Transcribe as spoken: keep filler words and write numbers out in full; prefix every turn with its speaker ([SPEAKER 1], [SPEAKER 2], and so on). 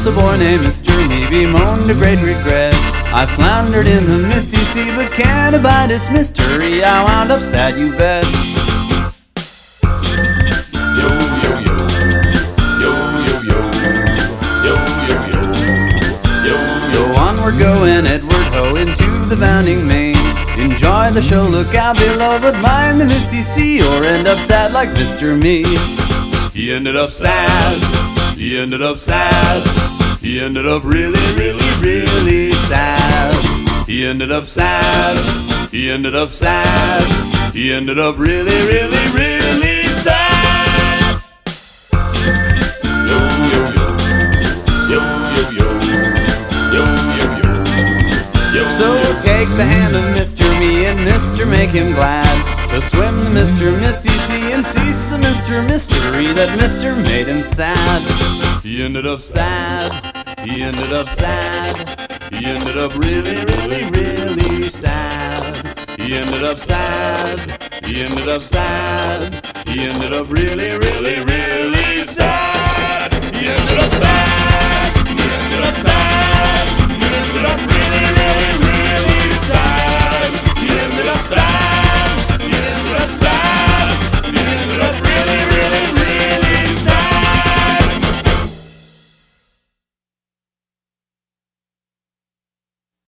[SPEAKER 1] a boy named Mister Me bemoaned a great regret. I floundered in the misty sea, but can't abide its mystery. I wound up sad, you bet.
[SPEAKER 2] Yo, yo, yo. Yo, yo, yo. Yo, yo, yo. Yo, yo.
[SPEAKER 1] So onward going, Edward Ho, into the bounding main. Enjoy the show, look out below, but mind the misty sea, or end up sad like Mister Me.
[SPEAKER 2] He ended up sad. He ended up sad. He ended up really, really, really sad. He ended up sad. He ended up sad. He ended up really, really, really sad. Yo, yo, yo. Yo, yo, yo. Yo, yo, yo. Yo,
[SPEAKER 1] So
[SPEAKER 2] yo.
[SPEAKER 1] take the hand of Mister Me and Mister Make him glad to swim the Mister Misty Sea and cease the Mister Mystery that Mister made him sad.
[SPEAKER 2] He ended up sad. He ended up sad. He ended up really, really, really sad. He ended up sad. He ended up sad. He ended up really, really, really sad. He ended up sad. He ended up sad.